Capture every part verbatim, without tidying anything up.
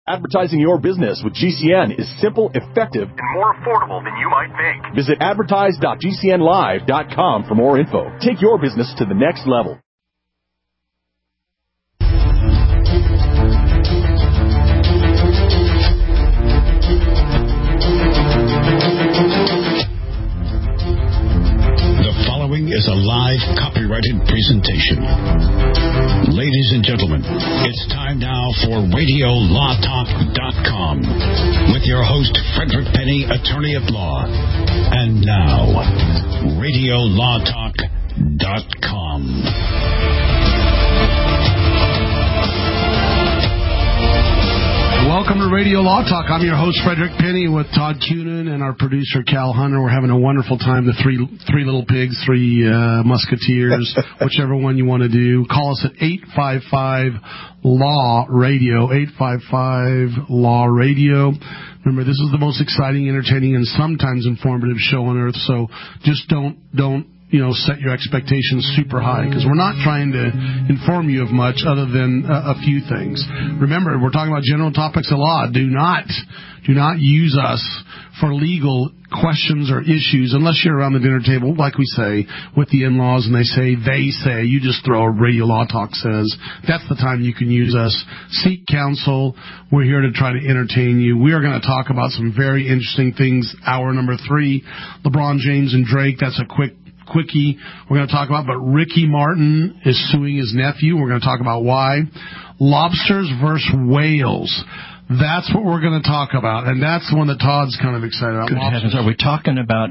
Advertising your business with G C N is simple, effective, and more affordable than you might think. Visit advertise dot g c n live dot com for more info. Take your business to the next level. The following is a live copyrighted presentation. Ladies and gentlemen, it's time now for radio law talk dot com with your host, Frederick Penny, attorney at law. And now, radio law talk dot com. Welcome to Radio Law Talk. I'm your host, Frederick Penny, with Todd Cunin and our producer, Cal Hunter. We're having a wonderful time. The three three little pigs, three uh, musketeers, whichever one you want to do. Call us at eight five five law radio, eight five five law radio. Remember, this is the most exciting, entertaining, and sometimes informative show on earth, so just don't don't. you know, set your expectations super high, because we're not trying to inform you of much other than a, a few things. Remember, we're talking about general topics of law. Do not, do not use us for legal questions or issues unless you're around the dinner table, like we say, with the in-laws, and they say, they say, you just throw a Radio Law Talk says. That's the time you can use us. Seek counsel. We're here to try to entertain you. We are going to talk about some very interesting things. Hour number three, LeBron James and Drake. That's a quick quickie we're going to talk about, but Ricky Martin is suing his nephew. We're going to talk about why. Lobsters versus whales. That's what we're going to talk about, and that's the one that Todd's kind of excited about. Good heavens, are we talking about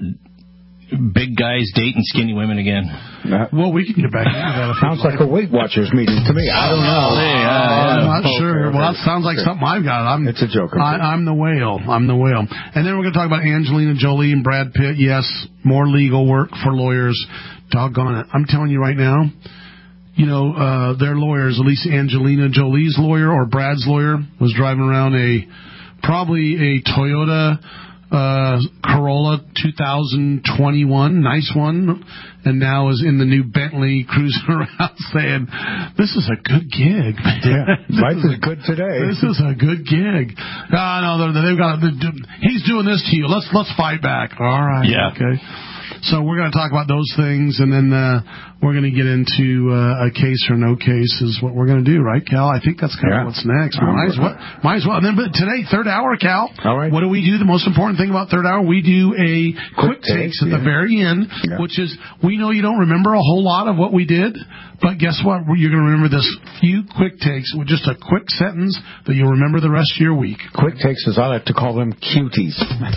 big guys dating skinny women again? Uh, well, we can get back into that. Sounds like a Weight Watchers meeting to me. I don't know. Hey, uh, I'm not okay, sure. Okay. Well, that sounds like something I've got. I'm, it's a joke. I, I'm the whale. I'm the whale. And then we're going to talk about Angelina Jolie and Brad Pitt. Yes, more legal work for lawyers. Doggone it. I'm telling you right now, you know, uh, their lawyers, at least Angelina Jolie's lawyer or Brad's lawyer, was driving around a probably a Toyota Uh, Corolla two thousand twenty-one, nice one, and now is in the new Bentley cruising around saying, this is a good gig. Yeah, life is good today. This is a good gig. No, no, they've got, he's doing this to you. Let's, let's fight back. All right. Yeah. Okay. So we're going to talk about those things, and then uh, we're going to get into uh, a case or no case is what we're going to do, right, Cal? I think that's kind yeah. of what's next. Um, might, as well, might as well. And then but today, third hour, Cal. All right. What do we do? The most important thing about third hour, we do a quick, quick takes at yeah. the very end, yeah. which is, we know you don't remember a whole lot of what we did, but guess what? You're going to remember this few quick takes with just a quick sentence that you'll remember the rest of your week. Quick takes, as I like to call them, cuties.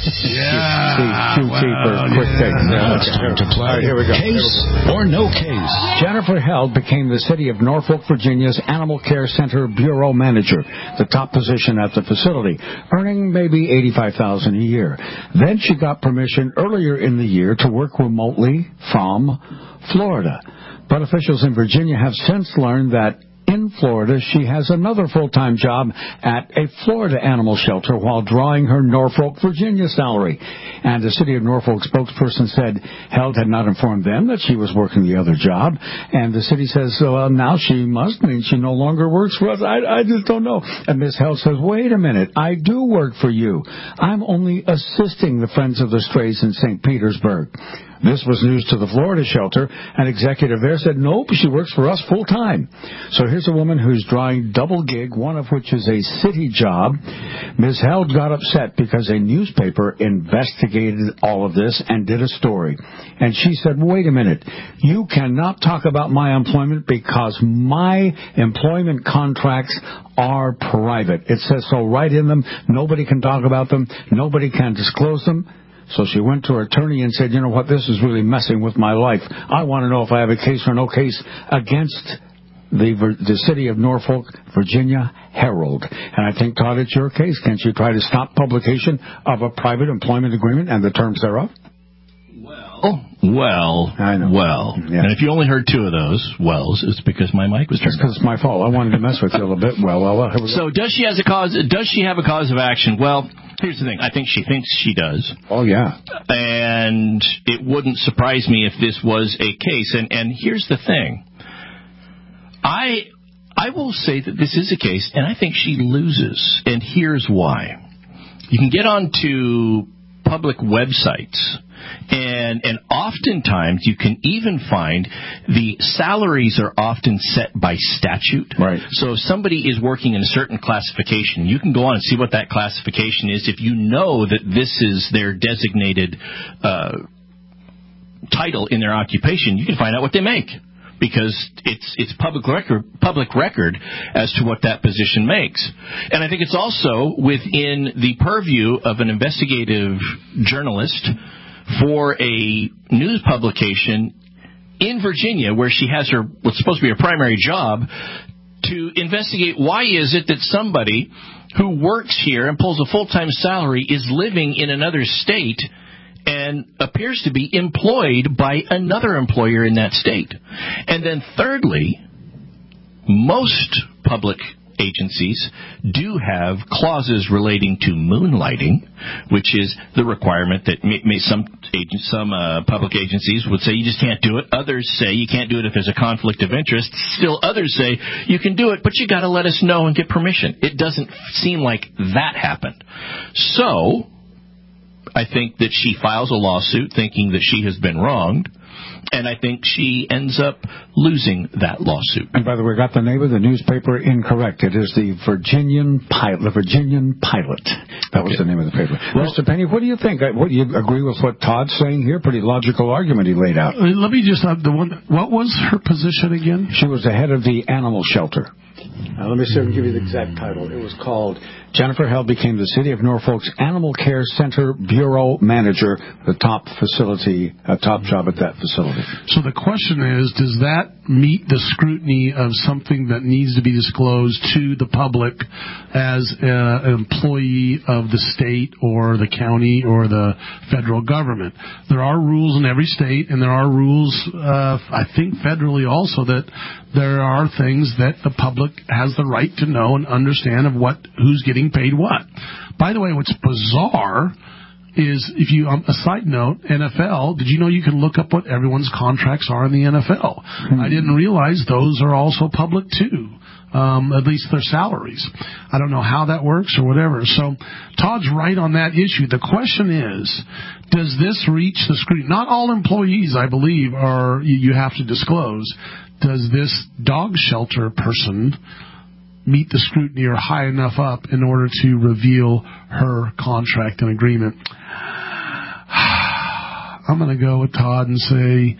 Yeah. Q T for well, quick yeah. takes. Now it's time to play. Right, here we go. Case or no case. Jennifer Held became the city of Norfolk, Virginia's Animal Care Center Bureau Manager, the top position at the facility, earning maybe eighty-five thousand dollars a year. Then she got permission earlier in the year to work remotely from Florida. But officials in Virginia have since learned that in Florida, she has another full-time job at a Florida animal shelter while drawing her Norfolk, Virginia salary. And the city of Norfolk spokesperson said Held had not informed them that she was working the other job. And the city says, well, now she must mean she no longer works for us. I, I just don't know. And Miz Held says, wait a minute, I do work for you. I'm only assisting the Friends of the Strays in Saint Petersburg. This was news to the Florida shelter. An executive there said, nope, she works for us full-time. So here's a woman who's drawing double gig, one of which is a city job. Miz Held got upset because a newspaper investigated all of this and did a story. And she said, wait a minute, you cannot talk about my employment because my employment contracts are private. It says so right in them. Nobody can talk about them. Nobody can disclose them. So she went to her attorney and said, you know what, this is really messing with my life. I want to know if I have a case or no case against the the city of Norfolk, Virginia Herald. And I think, Todd, it's your case. Can't you try to stop publication of a private employment agreement and the terms thereof? Well, well, I know. well. Yeah. And if you only heard two of those wells, it's because my mic was turned It's because it's my fault. I wanted to mess with you a little bit. Well, well, well. Here we go. So does she has a cause? Does she have a cause of action? Well, here's the thing. I think she thinks she does. Oh, yeah. And it wouldn't surprise me if this was a case. And, and here's the thing. I I will say that this is a case, and I think she loses, and here's why. You can get onto public websites, and and oftentimes you can even find the salaries are often set by statute. Right. So if somebody is working in a certain classification, you can go on and see what that classification is. If you know that this is their designated uh, title in their occupation, you can find out what they make, because it's it's public record public record as to what that position makes. And I think it's also within the purview of an investigative journalist for a news publication in Virginia, where she has her what's supposed to be her primary job, to investigate why is it that somebody who works here and pulls a full-time salary is living in another state and appears to be employed by another employer in that state. And then thirdly, most public agencies do have clauses relating to moonlighting, which is the requirement that may, may some agents, some uh, public agencies would say you just can't do it. Others say you can't do it if there's a conflict of interest. Still others say you can do it, but you got to let us know and get permission. It doesn't seem like that happened. So I think that she files a lawsuit thinking that she has been wronged, and I think she ends up losing that lawsuit. And by the way, I got the name of the newspaper incorrect. It is the Virginian Pilot. The Virginian Pilot. That was okay. The name of the paper. Well, Mister Penny, what do you think? What, do you agree with what Todd's saying here? Pretty logical argument he laid out. Let me just have the one. What was her position again? She was the head of the animal shelter. Now, let me see if I can give you the exact title. It was called Jennifer Held became the City of Norfolk's Animal Care Center Bureau Manager, the top facility, a top job at that facility. So the question is, does that meet the scrutiny of something that needs to be disclosed to the public as uh, an employee of the state or the county or the federal government? There are rules in every state, and there are rules, uh, I think federally also, that there are things that the public has the right to know and understand of what who's getting paid what. By the way, what's bizarre is, if you, um, a side note, N F L, did you know you can look up what everyone's contracts are in the N F L? Mm-hmm. I didn't realize those are also public too. Um, at least their salaries. I don't know how that works or whatever. So Todd's right on that issue. The question is, does this reach the scrutiny? Not all employees, I believe, are you have to disclose. Does this dog shelter person meet the scrutiny or high enough up in order to reveal her contract and agreement? I'm going to go with Todd and say,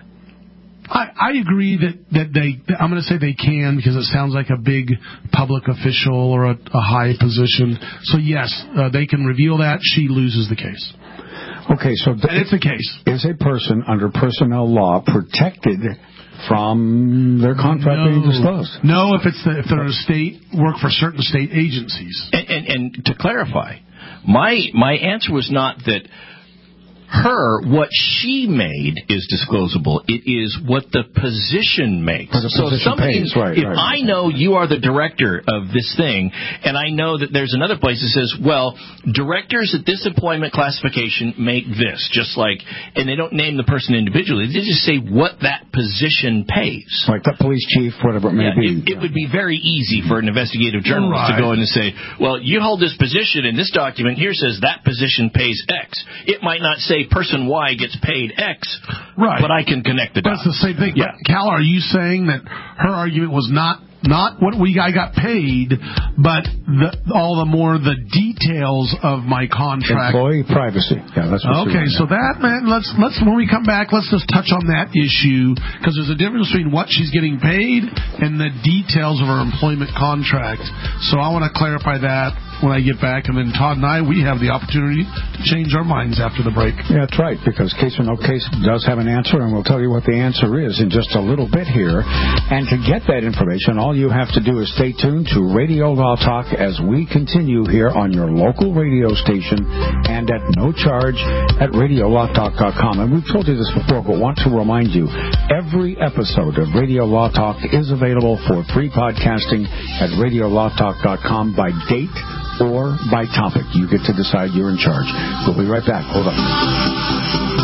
I, I agree that, that they, I'm going to say they can, because it sounds like a big public official or a, a high position. So yes, uh, they can reveal that. She loses the case. Okay, so th- and it's the case. Is a person under personnel law protected from their contract no. being disclosed? No, if it's the, if they're a state, work for certain state agencies. And, and, and to clarify, my my answer was not that her, what she made is disclosable. It is what the position makes. The so position somebody, pays, right, if right. I know you are the director of this thing, and I know that there's another place that says, well, directors at this employment classification make this, just like, and they don't name the person individually. They just say what that position pays. Like the police chief, whatever it may yeah, be. It, it would be very easy for an investigative journalist right. to go in and say, well, you hold this position, and this document here says that position pays X. It might not say person Y gets paid X, right. but I can connect the dots. That's the same thing. Yeah. But Cal, are you saying that her argument was not not what we I got paid, but the, all the more the details of my contract? Employee privacy. Yeah, that's what okay. So that, man, let's let's when we come back, let's just touch on that issue, because there's a difference between what she's getting paid and the details of her employment contract. So I want to clarify that when I get back, and then Todd and I, we have the opportunity to change our minds after the break. Yeah, that's right, because Case or No Case does have an answer, and we'll tell you what the answer is in just a little bit here. And to get that information, all you have to do is stay tuned to Radio Law Talk as we continue here on your local radio station and at no charge at radio law talk dot com. And we've told you this before, but want to remind you, every episode of Radio Law Talk is available for free podcasting at radio law talk dot com by date or by topic. You get to decide. You're in charge. We'll be right back. Hold on.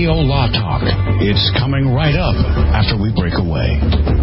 Radio Law Talk. It's coming right up after we break away.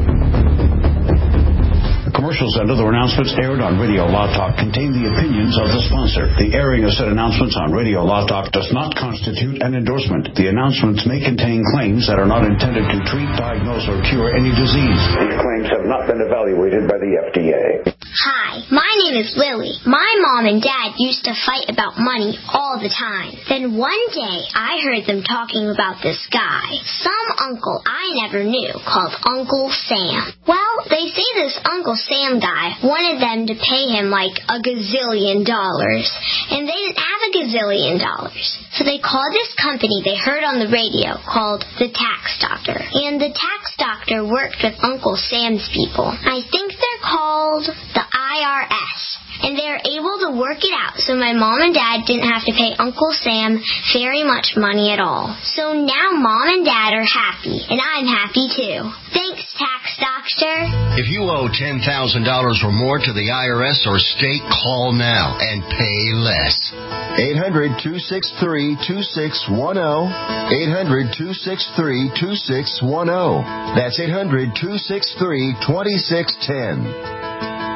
Commercials and other announcements aired on Radio Law Talk contain the opinions of the sponsor. The airing of said announcements on Radio Law Talk does not constitute an endorsement. The announcements may contain claims that are not intended to treat, diagnose, or cure any disease. These claims have not been evaluated by the F D A. Hi, my name is Lily. My mom and dad used to fight about money all the time. Then one day, I heard them talking about this guy, some uncle I never knew, called Uncle Sam. Well, they say this Uncle Sam guy wanted them to pay him like a gazillion dollars, and they didn't have a gazillion dollars. So they called this company they heard on the radio called the Tax Doctor. And the Tax Doctor worked with Uncle Sam's people. I think they're called the I R S. And they were able to work it out so my mom and dad didn't have to pay Uncle Sam very much money at all. So now mom and dad are happy, and I'm happy too. Thanks, Tax Doctor. If you owe ten thousand dollars or more to the I R S or state, call now and pay less. eight hundred, two six three, two six one zero. eight hundred, two six three, two six one zero. That's eight hundred, two six three, two six one zero.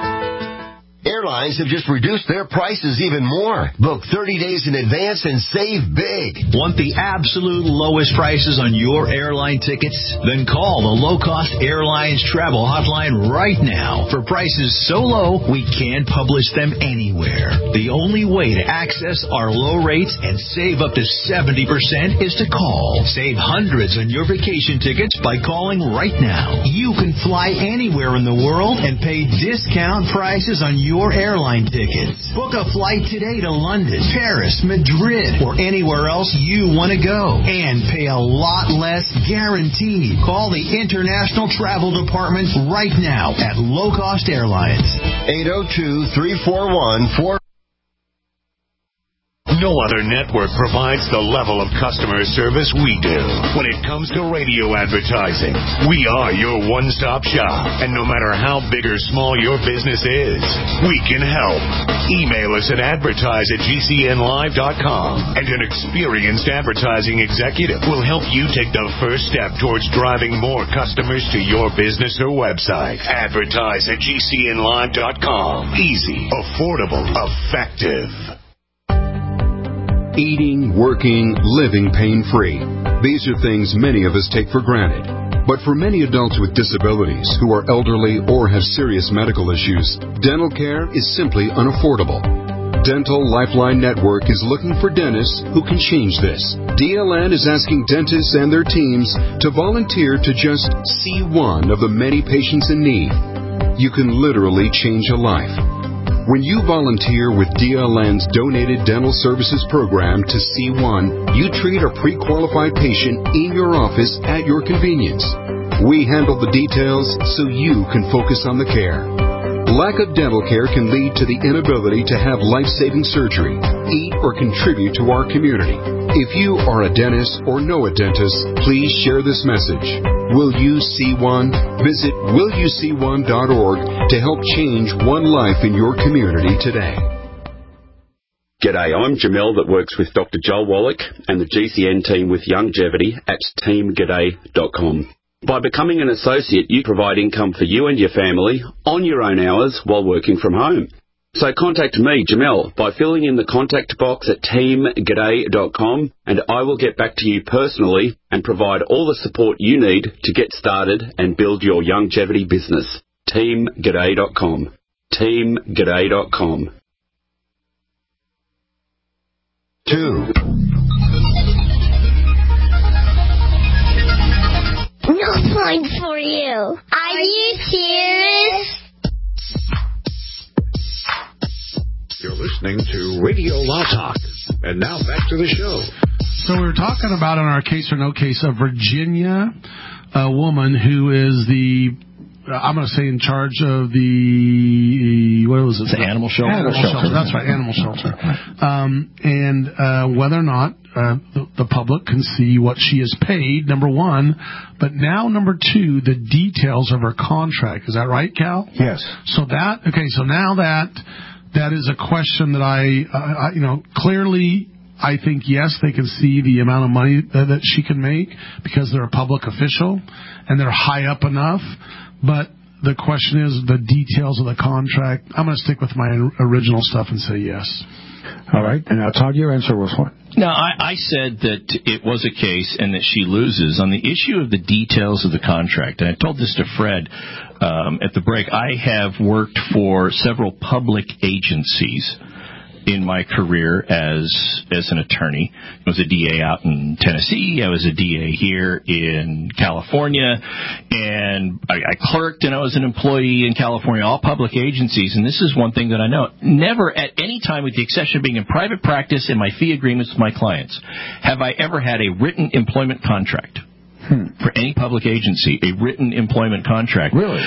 Airlines have just reduced their prices even more. Book thirty days in advance and save big. Want the absolute lowest prices on your airline tickets? Then call the Low Cost Airlines Travel Hotline right now. For prices so low, we can't publish them anywhere. The only way to access our low rates and save up to seventy percent is to call. Save hundreds on your vacation tickets by calling right now. You can fly anywhere in the world and pay discount prices on your Your airline tickets. Book a flight today to London, Paris, Madrid, or anywhere else you want to go. And pay a lot less guaranteed. Call the International Travel Department right now at Low Cost Airlines. eight oh two, three four one, four No other network provides the level of customer service we do. When it comes to radio advertising, we are your one-stop shop. And no matter how big or small your business is, we can help. Email us at advertise at G C N live dot com, and an experienced advertising executive will help you take the first step towards driving more customers to your business or website. Advertise at G C N live dot com. Easy, affordable, effective. Eating, working, living pain-free. These are things many of us take for granted. But for many adults with disabilities who are elderly or have serious medical issues, dental care is simply unaffordable. Dental Lifeline Network is looking for dentists who can change this. D L N is asking dentists and their teams to volunteer to just see one of the many patients in need. You can literally change a life. When you volunteer with D L N's Donated Dental Services Program to C one, you treat a pre-qualified patient in your office at your convenience. We handle the details so you can focus on the care. Lack of dental care can lead to the inability to have life-saving surgery, eat, or contribute to our community. If you are a dentist or know a dentist, please share this message. Will you see one? Visit will you see one dot org to help change one life in your community today. G'day, I'm Jamel that works with Doctor Joel Wallach and the G C N team with Longevity at team g'day dot com. By becoming an associate, you provide income for you and your family on your own hours while working from home. So contact me, Jamel, by filling in the contact box at team g'day dot com, and I will get back to you personally and provide all the support you need to get started and build your longevity business. team g'day dot com. team g'day dot com. Two. No point for you. Are you serious? You're listening to Radio Law Talk. And now back to the show. So we were talking about in our case or no case of Virginia, a woman who is the, I'm going to say in charge of the, what was it? The animal shelter. Animal shelter. That's right, animal shelter. Um, and uh, whether or not uh, the, the public can see what she is paid, number one. But now, number two, the details of her contract. Is that right, Cal? Yes. So that, okay, so now that, that is a question that I, uh, I you know, clearly I think, yes, they can see the amount of money that she can make because they're a public official and they're high up enough. But the question is the details of the contract. I'm going to stick with my original stuff and say yes. All right. And now, Todd, your answer was what? No, I, I said that it was a case and that she loses. On the issue of the details of the contract, and I told this to Fred um, at the break, I have worked for several public agencies in my career as as an attorney. I was a D A out in Tennessee. I was a D A here in California. And I, I clerked and I was an employee in California, all public agencies. And this is one thing that I know. Never at any time, with the exception of being in private practice and my fee agreements with my clients, have I ever had a written employment contract hmm. for any public agency, a written employment contract. Really?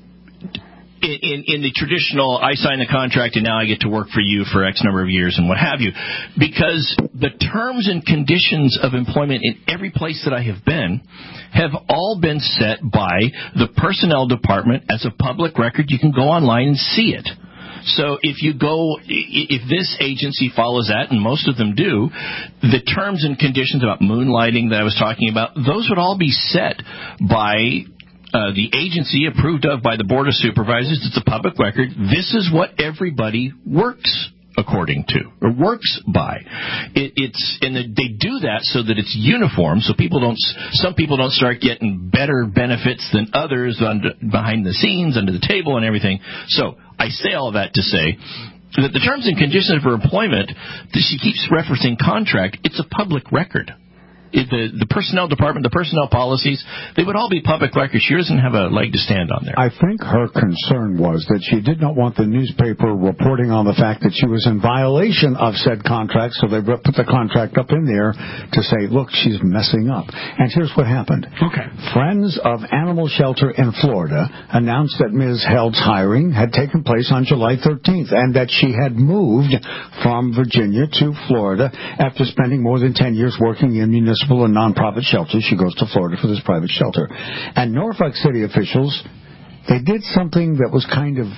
In, in, in the traditional, I sign the contract and now I get to work for you for X number of years and what have you. Because the terms and conditions of employment in every place that I have been have all been set by the personnel department as a public record. You can go online and see it. So if you go, if this agency follows that, and most of them do, the terms and conditions about moonlighting that I was talking about, those would all be set by Uh, the agency approved of by the Board of Supervisors. It's a public record. This is what everybody works according to, or works by. It, it's and they do that so that it's uniform, so people don't. Some people don't start getting better benefits than others under, behind the scenes, under the table, and everything. So I say all of that to say that the terms and conditions of her employment, that she keeps referencing contract, it's a public record. If the, the personnel department, the personnel policies, they would all be public records. She doesn't have a leg to stand on there. I think her concern was that she did not want the newspaper reporting on the fact that she was in violation of said contract, so they put the contract up in there to say, look, she's messing up. And here's what happened. Okay. Friends of Animal Shelter in Florida announced that Miz Held's hiring had taken place on July thirteenth and that she had moved from Virginia to Florida after spending more than ten years working in municipal and non-profit shelters. She goes to Florida for this private shelter. And Norfolk City officials, they did something that was kind of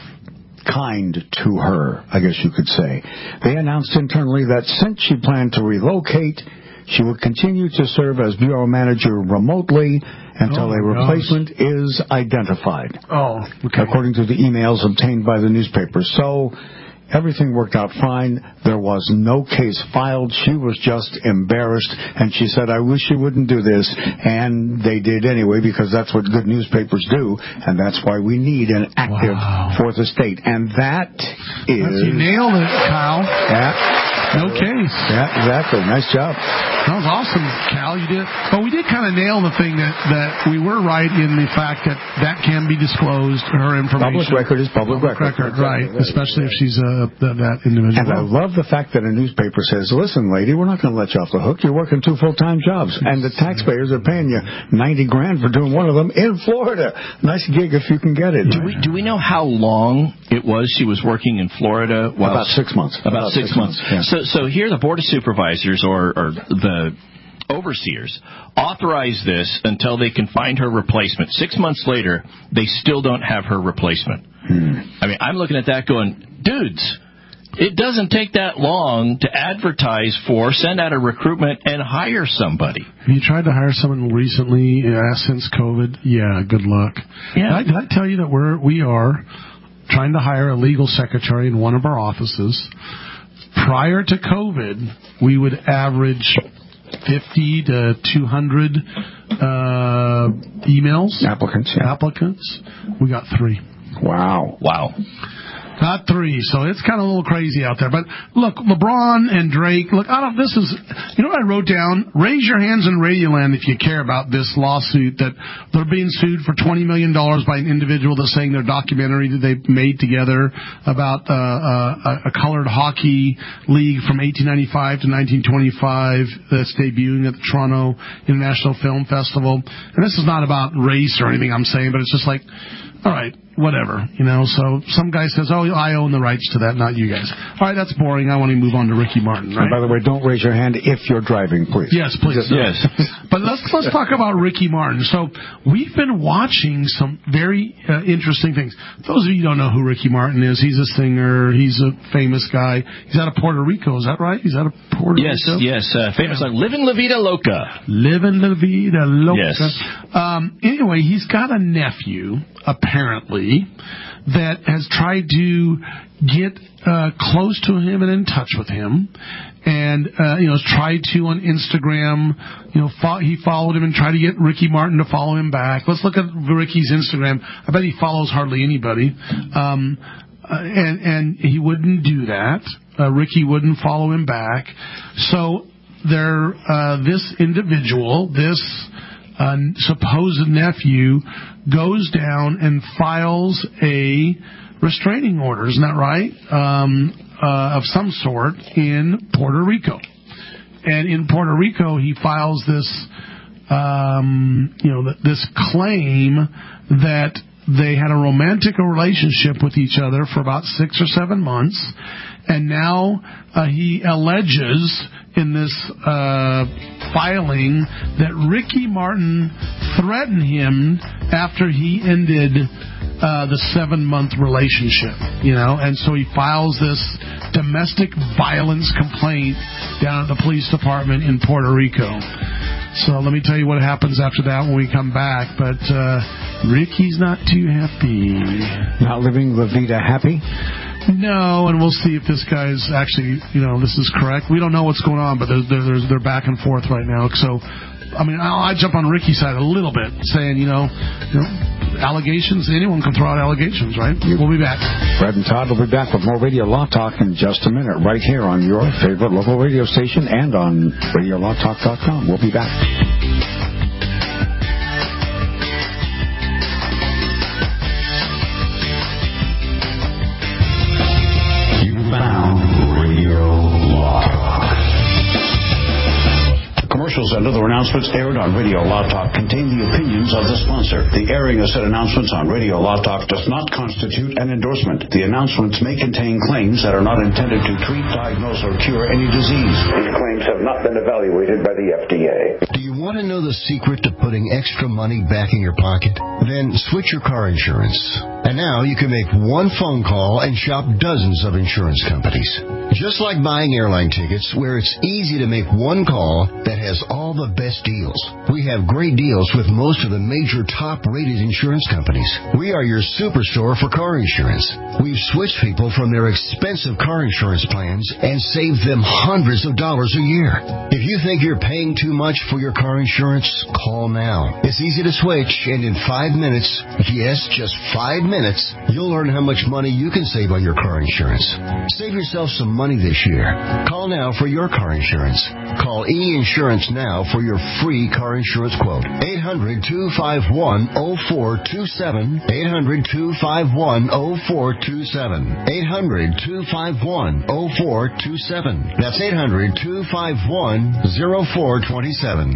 kind to her, I guess you could say. They announced internally that since she planned to relocate, she would continue to serve as bureau manager remotely until oh, a replacement gosh. is identified. Oh, okay. According to the emails obtained by the newspaper. So everything worked out fine. There was no case filed. She was just embarrassed, and she said, I wish you wouldn't do this. And they did anyway, because that's what good newspapers do, and that's why we need an active wow. fourth estate. And that is... That's, you nailed it, Kyle. Yeah. No case. Yeah, exactly. Nice job. That was awesome, Cal. You did. But we did kind of nail the thing that, that we were right in the fact that that can be disclosed, her information. Public record is public, public record. record right. right. Especially if she's uh, that, that individual. And I love the fact that a newspaper says, listen, lady, we're not going to let you off the hook. You're working two full-time jobs. And the taxpayers are paying you ninety grand for doing one of them in Florida. Nice gig if you can get it. Do we, do we know how long it was she was working in Florida? While about six months. About, about six, six months. months. Yeah. So, so here the Board of Supervisors or, or the overseers authorize this until they can find her replacement. Six months later, they still don't have her replacement. Hmm. I mean, I'm looking at that going, dudes, it doesn't take that long to advertise for, send out a recruitment, and hire somebody. Have you tried to hire someone recently uh, since COVID? Yeah, good luck. Yeah. Did I, did I tell you that we're, we are trying to hire a legal secretary in one of our offices? Prior to COVID, we would average fifty to two hundred uh, emails. Applicants. Yeah. Applicants. We got three. Wow. Wow. Not three, so it's kind of a little crazy out there. But look, LeBron and Drake, look, I don't, this is, you know what I wrote down? Raise your hands in Radioland if you care about this lawsuit that they're being sued for twenty million dollars by an individual that's saying their documentary that they made together about uh, uh, a colored hockey league from eighteen ninety-five to nineteen twenty-five that's debuting at the Toronto International Film Festival. And this is not about race or anything I'm saying, but it's just like, all right, whatever, you know. So some guy says, oh, I own the rights to that, not you guys. All right, that's boring. I want to move on to Ricky Martin, right? And by the way, don't raise your hand if you're driving, please. Yes, please. Yes. But let's let's talk about Ricky Martin. So we've been watching some very uh, interesting things. Those of you who don't know who Ricky Martin is, he's a singer. He's a famous guy. He's out of Puerto Rico. Is that right? He's out of Puerto yes, Rico? Yes, yes. Uh, famous song, Livin' La Vida Loca. Livin' La Vida Loca. Yes. Um, anyway, he's got a nephew, apparently, that has tried to get uh, close to him and in touch with him, and uh, you know, has tried to on Instagram. You know, fo- he followed him and tried to get Ricky Martin to follow him back. Let's look at Ricky's Instagram. I bet he follows hardly anybody, um, uh, and and he wouldn't do that. Uh, Ricky wouldn't follow him back. So there, uh, this individual, this uh, supposed nephew, goes down and files a restraining order, isn't that right? Um, uh, of some sort in Puerto Rico. And in Puerto Rico, he files this, um, you know, this claim that they had a romantic relationship with each other for about six or seven months, and now uh, he alleges in this uh, filing that Ricky Martin threatened him after he ended uh, the seven-month relationship, you know, and so he files this domestic violence complaint down at the police department in Puerto Rico. So let me tell you what happens after that when we come back. But uh, Ricky's not too happy. Not living La Vida happy? No, and we'll see if this guy's actually, you know, this is correct. We don't know what's going on, but they're, they're, they're back and forth right now. So, I mean, I'll, I jump on Ricky's side a little bit, saying, you know, you know, allegations, anyone can throw out allegations, right? We'll be back. Fred and Todd will be back with more Radio Law Talk in just a minute, right here on your favorite local radio station and on radio law talk dot com. We'll be back. Commercials and other announcements aired on Radio Law Talk contain the opinions of the sponsor. The airing of said announcements on Radio Law Talk does not constitute an endorsement. The announcements may contain claims that are not intended to treat, diagnose, or cure any disease. These claims have not been evaluated by the F D A. Do you want to know the secret to putting extra money back in your pocket? Then switch your car insurance. And now you can make one phone call and shop dozens of insurance companies. Just like buying airline tickets, where it's easy to make one call that has all the best deals. We have great deals with most of the major top-rated insurance companies. We are your superstore for car insurance. We've switched people from their expensive car insurance plans and saved them hundreds of dollars a year. If you think you're paying too much for your car insurance, call now. It's easy to switch, and in five minutes, yes, just five minutes, you'll learn how much money you can save on your car insurance. Save yourself some money this year. Call now for your car insurance. Call E-Insurance now for your free car insurance quote. eight hundred, two five one, oh four two seven. eight hundred, two five one, oh four two seven. eight hundred, two five one, oh four two seven. That's eight hundred, two five one, oh four two seven.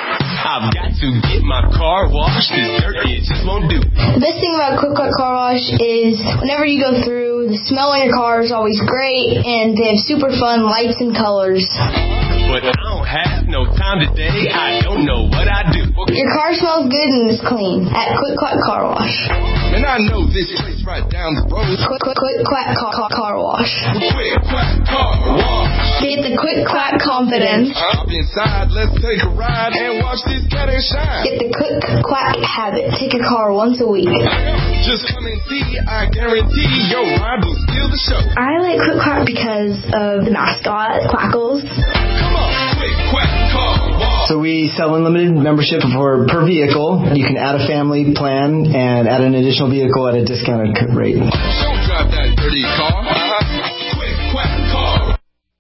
I've got to get my car washed. This dirt, it just won't do. The best thing about Quick Quack Car Wash is whenever you go through, the smell in your car is always great, and they have super fun lights and colors. But I don't have no time today. I don't know what I do. Your car smells good and is clean at Quick Quack Car Wash. And I know this place right down the road. Quick Quick, quick Quack car, car, car Wash. Quick Quack Car Wash. Get the Quick Quack confidence. Hop inside, let's take a ride and watch this cat and shine. Get the Quick Quack habit. Take your car once a week. Just come and see. I guarantee your ride will steal the show. I like Quick Quack because of the mascot, Quackles. Come on, Quick Quack Car Wash. So we sell unlimited membership for per vehicle. You can add a family plan and add an additional vehicle at a discounted rate. Don't drive that dirty car. Uh-huh. Quick Quack Car.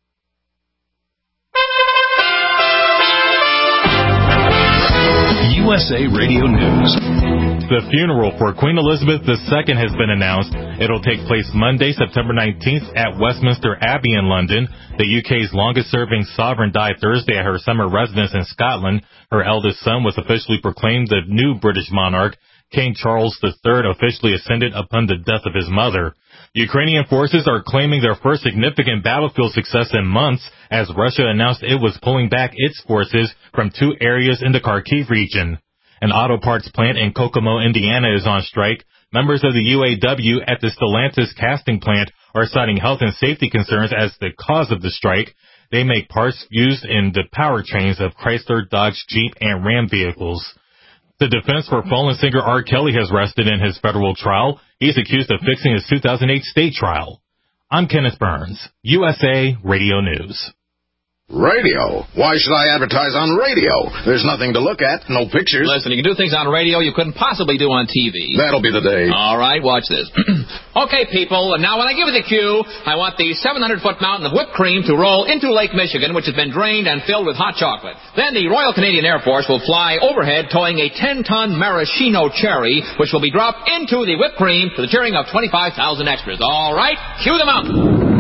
U S A Radio News. The funeral for Queen Elizabeth the Second has been announced. It'll take place Monday, September nineteenth at Westminster Abbey in London. The U K's longest-serving sovereign died Thursday at her summer residence in Scotland. Her eldest son was officially proclaimed the new British monarch. King Charles the Third officially ascended upon the death of his mother. Ukrainian forces are claiming their first significant battlefield success in months as Russia announced it was pulling back its forces from two areas in the Kharkiv region. An auto parts plant in Kokomo, Indiana is on strike. Members of the U A W at the Stellantis casting plant are citing health and safety concerns as the cause of the strike. They make parts used in the powertrains of Chrysler, Dodge, Jeep, and Ram vehicles. The defense for fallen singer R. Kelly has rested in his federal trial. He's accused of fixing his two thousand eight state trial. I'm Kenneth Burns, U S A Radio News. Radio? Why should I advertise on radio? There's nothing to look at, no pictures. Listen, you can do things on radio you couldn't possibly do on T V. That'll be the day. All right, watch this. Okay, people, now when I give you the cue, I want the seven hundred foot mountain of whipped cream to roll into Lake Michigan, which has been drained and filled with hot chocolate. Then the Royal Canadian Air Force will fly overhead towing a ten ton maraschino cherry, which will be dropped into the whipped cream to the cheering of twenty-five thousand extras. All right, cue the mountain.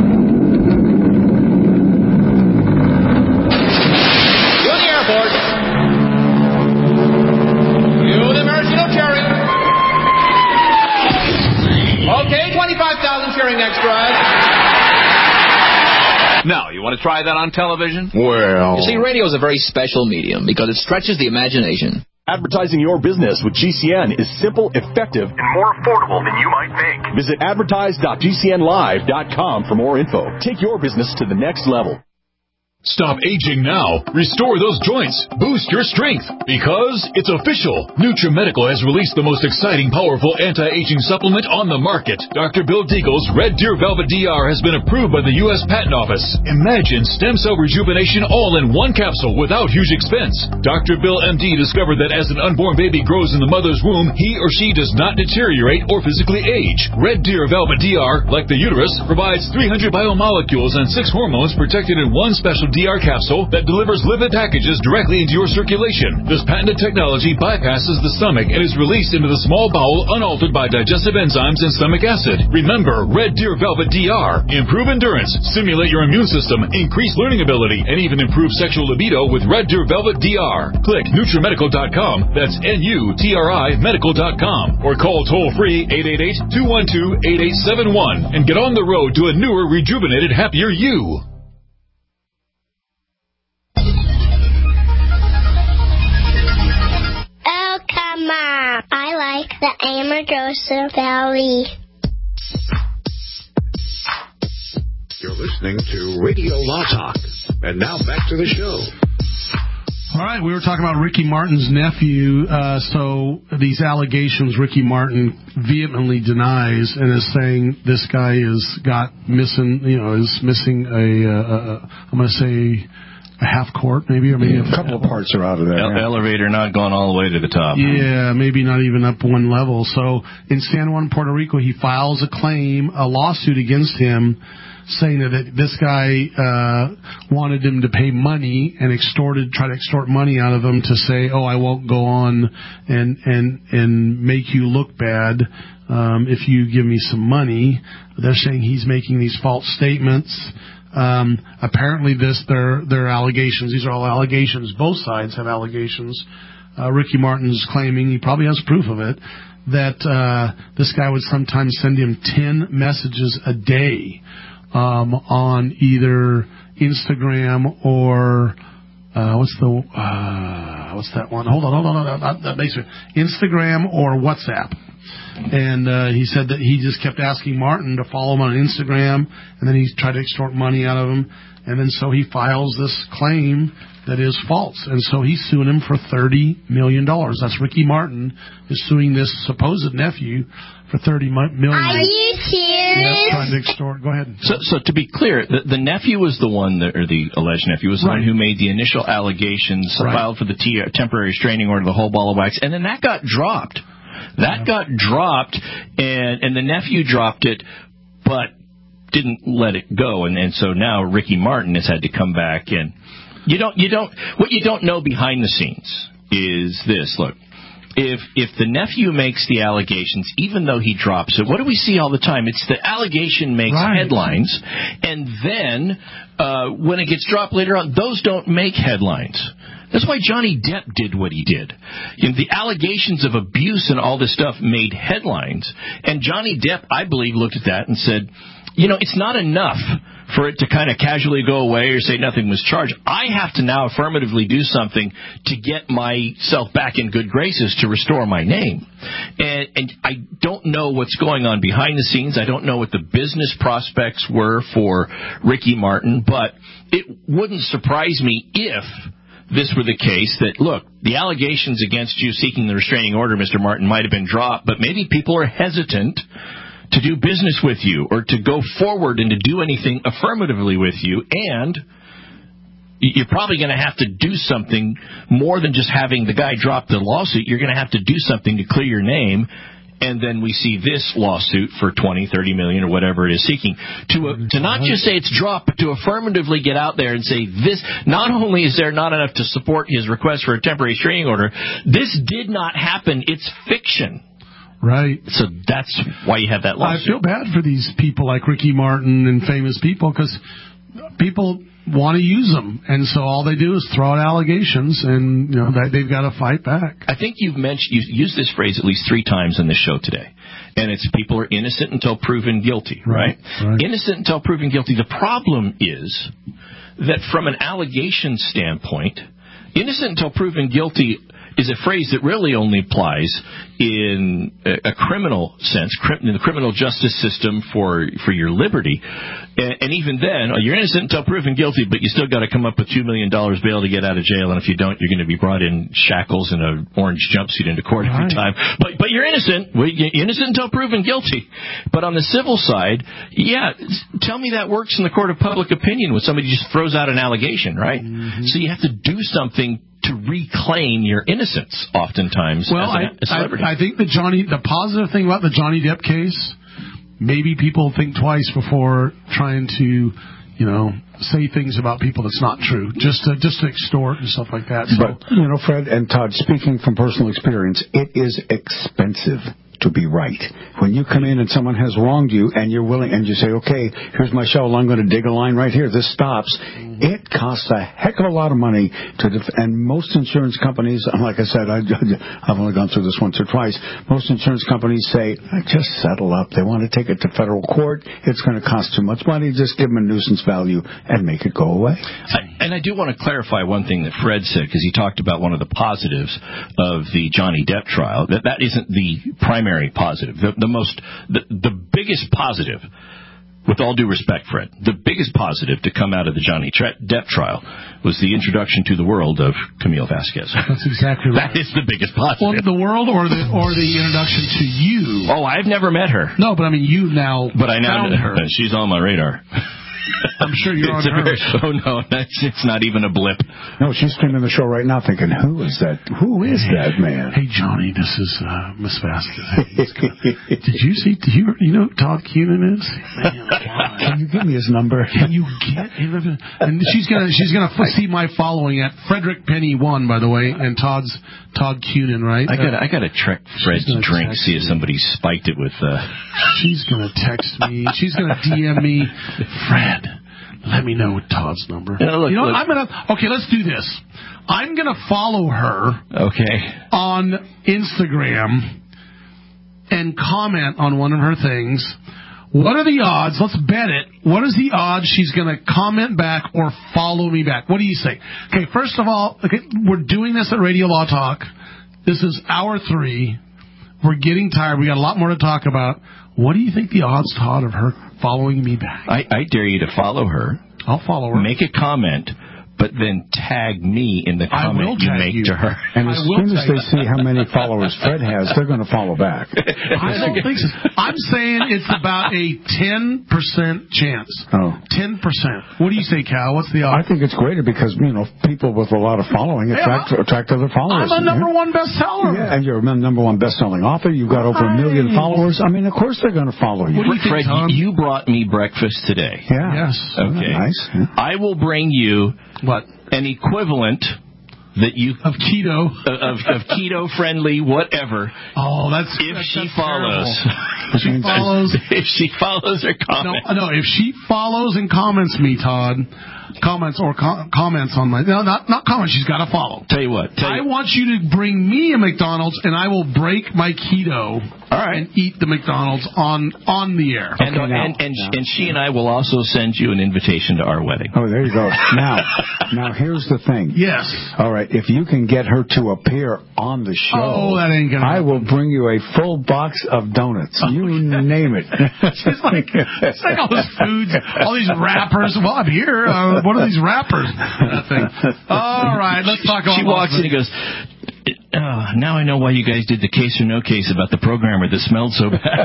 Extras. Now, you want to try that on television? Well... You see, radio is a very special medium because it stretches the imagination. Advertising your business with G C N is simple, effective, and more affordable than you might think. Visit advertise dot G C N live dot com for more info. Take your business to the next level. Stop aging now. Restore those joints. Boost your strength. Because it's official. NutriMedical has released the most exciting, powerful anti-aging supplement on the market. Doctor Bill Deagle's Red Deer Velvet D R has been approved by the U S Patent Office. Imagine stem cell rejuvenation all in one capsule without huge expense. Doctor Bill M D discovered that as an unborn baby grows in the mother's womb, he or she does not deteriorate or physically age. Red Deer Velvet D R, like the uterus, provides three hundred biomolecules and six hormones protected in one special D R capsule that delivers lipid packages directly into your circulation. This patented technology bypasses the stomach and is released into the small bowel unaltered by digestive enzymes and stomach acid. Remember, Red Deer Velvet D R. Improve endurance, stimulate your immune system, increase learning ability, and even improve sexual libido with Red Deer Velvet D R. Click NutriMedical dot com, that's N U T R I medical dot com, or call toll-free eight eight eight, two one two, eight eight seven one and get on the road to a newer, rejuvenated, happier you. Oh, come on. I like the Amargosa Valley. You're listening to Radio Law Talk. And now back to the show. All right, we were talking about Ricky Martin's nephew. Uh, so these allegations Ricky Martin vehemently denies and is saying this guy is got missing, you know, is missing a, uh, a I'm going to say, a half court, maybe, or maybe yeah, a couple of parts are out of there. Ele- yeah. Elevator not going all the way to the top. Yeah, maybe not even up one level. So in San Juan, Puerto Rico, he files a claim, a lawsuit against him, saying that this guy uh, wanted him to pay money and extorted, try to extort money out of him to say, "Oh, I won't go on and and and make you look bad um, if you give me some money." They're saying he's making these false statements. Um, apparently this, they're, they're allegations. These are all allegations. Both sides have allegations. Uh, Ricky Martin's claiming, he probably has proof of it, that, uh, this guy would sometimes send him ten messages a day, um, on either Instagram or, uh, what's the, uh, what's that one? Hold on, hold on, hold on. That makes it Instagram or WhatsApp. And uh, he said that he just kept asking Martin to follow him on Instagram, and then he tried to extort money out of him. And then so he files this claim that is false. And so he's suing him for thirty million dollars. That's Ricky Martin is suing this supposed nephew for thirty million dollars. Are you serious? Yeah, trying to extort. Go ahead. So, so to be clear, the, the nephew was the one, that, or the alleged nephew was the Right. one who made the initial allegations, Right. filed for the t- temporary restraining order, the whole ball of wax, and then that got dropped. That got dropped, and and the nephew dropped it, but didn't let it go, and, and so now Ricky Martin has had to come back. And you don't you don't what you don't know behind the scenes is this. Look, if if the nephew makes the allegations, even though he drops it, what do we see all the time? It's the allegation makes Right. headlines, and then uh, when it gets dropped later on, those don't make headlines. That's why Johnny Depp did what he did. You know, the allegations of abuse and all this stuff made headlines, and Johnny Depp, I believe, looked at that and said, you know, it's not enough for it to kind of casually go away or say nothing was charged. I have to now affirmatively do something to get myself back in good graces to restore my name. And, and I don't know what's going on behind the scenes. I don't know what the business prospects were for Ricky Martin, but it wouldn't surprise me if this were the case that, look, the allegations against you seeking the restraining order, Mister Martin, might have been dropped, but maybe people are hesitant to do business with you or to go forward and to do anything affirmatively with you, and you're probably going to have to do something more than just having the guy drop the lawsuit. You're going to have to do something to clear your name, and then we see this lawsuit for twenty, thirty million or whatever it is seeking. To uh, to not just say it's dropped, but to affirmatively get out there and say this, not only is there not enough to support his request for a temporary restraining order, this did not happen, it's fiction. Right. So that's why you have that lawsuit. I feel bad for these people like Ricky Martin and famous people, because people want to use them, and so all they do is throw out allegations, and you know they've got to fight back. I think you've mentioned you've used this phrase at least three times in the show today, and it's people are innocent until proven guilty, right? Right. right. Innocent until proven guilty. The problem is that from an allegation standpoint, innocent until proven guilty is a phrase that really only applies in a, a criminal sense, in the criminal justice system for for your liberty. And, and even then, you're innocent until proven guilty, but you still got to come up with two million dollars bail to get out of jail. And if you don't, you're going to be brought in shackles and an orange jumpsuit into court every right. time. But but you're innocent. Well, you're innocent until proven guilty. But on the civil side, yeah, tell me that works in the court of public opinion when somebody just throws out an allegation, right? Mm-hmm. So you have to do something to reclaim your innocence, oftentimes. Well, as a, I, a celebrity. I, I think the Johnny, the positive thing about the Johnny Depp case, maybe people think twice before trying to, you know, say things about people that's not true, just to just to extort and stuff like that. So. But you know, Fred and Todd, speaking from personal experience, it is expensive to be right. When you come in and someone has wronged you and you're willing, and you say, okay, here's my shovel, I'm going to dig a line right here, this stops, mm-hmm. it costs a heck of a lot of money to def- and most insurance companies, like I said, I, I've only gone through this once or twice, most insurance companies say, just settle up. They want to take it to federal court. It's going to cost too much money. Just give them a nuisance value and make it go away. I, and I do want to clarify one thing that Fred said, because he talked about one of the positives of the Johnny Depp trial. That that isn't the primary positive. The, the most, the, the biggest positive, with all due respect, Fred, the biggest positive to come out of the Johnny Depp trial was the introduction to the world of Camille Vasquez. That's exactly right. That is the biggest positive. Well, the world or the or the introduction to you. Oh, I've never met her. No, but I mean, you now. But I now found her. She's on my radar. I'm sure you're on hers. Oh, no, that's, it's not even a blip. No, she's streaming the show right now thinking, who is that? Who is hey, that man? Hey, Johnny, this is uh, Miss Vasquez. Gonna, did you see, do you, you know who Todd Cunin is? Man, can you give me his number? Can you get him? And she's going to she's gonna see my following at Frederick Penny one, by the way, and Todd's Todd Cunin, right? I got I got to check Fred's drink, see if somebody spiked it with... Uh... She's going to text me. She's going to D M me, Fred, let me know Todd's number. Yeah, look, you know, look. I'm gonna. Okay, let's do this. I'm gonna follow her. Okay. On Instagram and comment on one of her things. What are the odds? Let's bet it. What is the odds she's gonna comment back or follow me back? What do you say? Okay, first of all, okay, we're doing this at Radio Law Talk. This is hour three. We're getting tired. We got a lot more to talk about. What do you think the odds, Todd, of her following me back? I, I dare you to follow her. I'll follow her. Make a comment, but then tag me in the comment you make you. to her. And as soon as they see how many followers Fred has, they're going to follow back. I don't think so. I'm saying it's about a ten percent chance. Oh. ten percent. What do you say, Cal? What's the I odds? think it's greater because, you know, people with a lot of following attract, yeah, attract other followers. I'm a number one bestseller. Yeah, and you're a number one best-selling author. You've got over a million followers. I mean, of course they're going to follow you. What do you Fred, think, Tom? You brought me breakfast today. Yeah. Yes. Okay. Nice. Yeah. I will bring you what an equivalent that you of keto of, of keto friendly whatever. Oh, that's if that's, she that's follows. If she follows. If she follows or comments. No, no, if she follows and comments me, Todd. Comments or com- comments on my no, not not comments. She's got to follow. Tell you what, tell I you. want you to bring me a McDonald's, and I will break my keto. All right. And eat the McDonald's on on the air. And Okay, now, and and, now. and she and I will also send you an invitation to our wedding. Oh, there you go. Now, now here's the thing. Yes. All right. If you can get her to appear on the show, Oh, that ain't gonna I happen. will bring you a full box of donuts. You name it. She's like, it's like all those foods, all these wrappers. Well, I'm here. Uh, what are these wrappers? Nothing. All right, let's talk about. She walks in and goes, oh, now I know why you guys did the case or no case about the programmer that smelled so bad.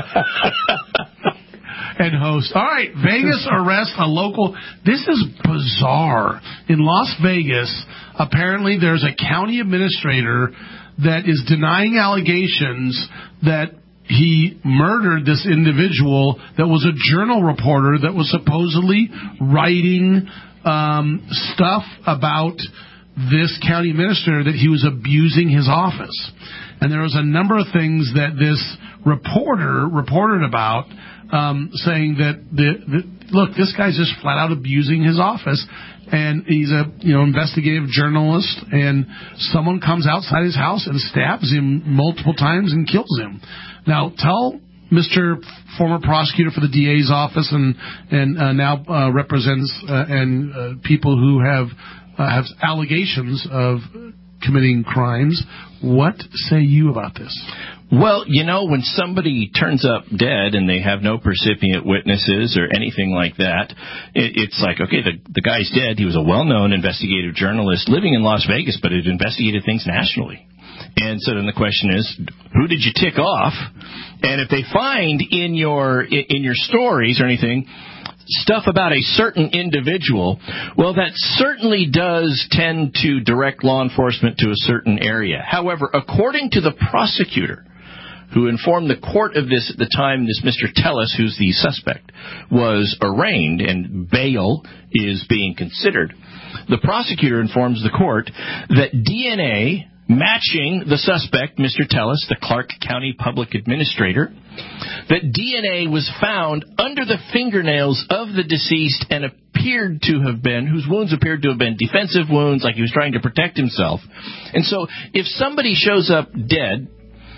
And host. All right, Vegas arrests a local. This is bizarre. In Las Vegas, apparently there's a county administrator that is denying allegations that he murdered this individual that was a journal reporter that was supposedly writing um, stuff about this county administrator, that he was abusing his office. And there was a number of things that this reporter reported about, um, saying that, the, the, look, this guy's just flat out abusing his office. And he's a, you know, investigative journalist, and someone comes outside his house and stabs him multiple times and kills him. Now, tell Mister former prosecutor for the D A's office and and uh, now uh, represents uh, and uh, people who have uh, have allegations of committing crimes. What say you about this? Well, you know, when somebody turns up dead and they have no percipient witnesses or anything like that, it, it's like, okay, the, the guy's dead. He was a well-known investigative journalist living in Las Vegas, but had investigated things nationally. And so then the question is, who did you tick off? And if they find in your in your stories or anything stuff about a certain individual, well, that certainly does tend to direct law enforcement to a certain area. However, according to the prosecutor, who informed the court of this at the time this Mister Tellis, who's the suspect, was arraigned and bail is being considered, the prosecutor informs the court that D N A matching the suspect, Mister Tellis, the Clark County Public Administrator, that D N A was found under the fingernails of the deceased and appeared to have been, whose wounds appeared to have been defensive wounds, like he was trying to protect himself. And so if somebody shows up dead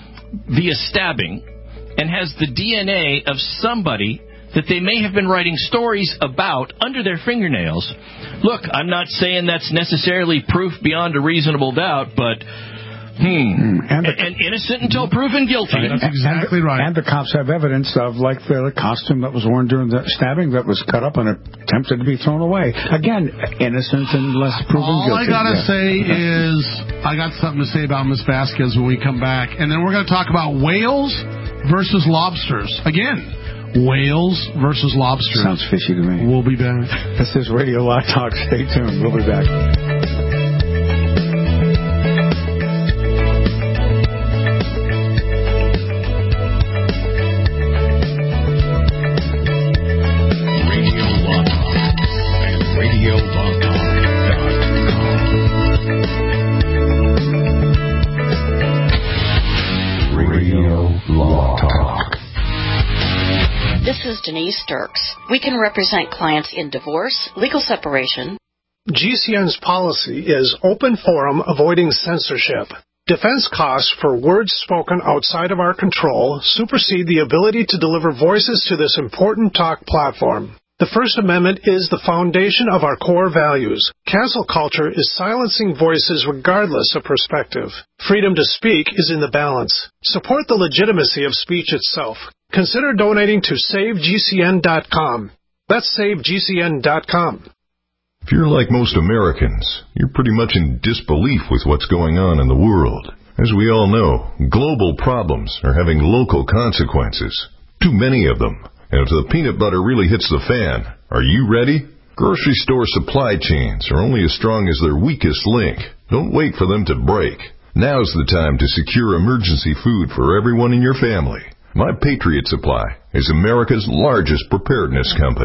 via stabbing and has the D N A of somebody that they may have been writing stories about under their fingernails, look, I'm not saying that's necessarily proof beyond a reasonable doubt, but Hmm. And, the, and innocent until proven guilty. That's exactly right. And the cops have evidence of, like, the costume that was worn during the stabbing that was cut up and attempted to be thrown away. Again, innocent unless proven All guilty. I got to yeah. say is I got something to say about Miss Vasquez when we come back. And then we're going to talk about whales versus lobsters. Again, whales versus lobsters. Sounds fishy to me. We'll be back. This is Radio Law Talk. Stay tuned. We'll be back. This is Denise Dirks. We can represent clients in divorce, legal separation. G C N's policy is open forum, avoiding censorship. Defense costs for words spoken outside of our control supersede the ability to deliver voices to this important talk platform. The First Amendment is the foundation of our core values. Cancel culture is silencing voices regardless of perspective. Freedom to speak is in the balance. Support the legitimacy of speech itself. Consider donating to save G C N dot com. That's save G C N dot com. If you're like most Americans, you're pretty much in disbelief with what's going on in the world. As we all know, global problems are having local consequences. Too many of them. And if the peanut butter really hits the fan, are you ready? Grocery store supply chains are only as strong as their weakest link. Don't wait for them to break. Now's the time to secure emergency food for everyone in your family. My Patriot Supply is America's largest preparedness company.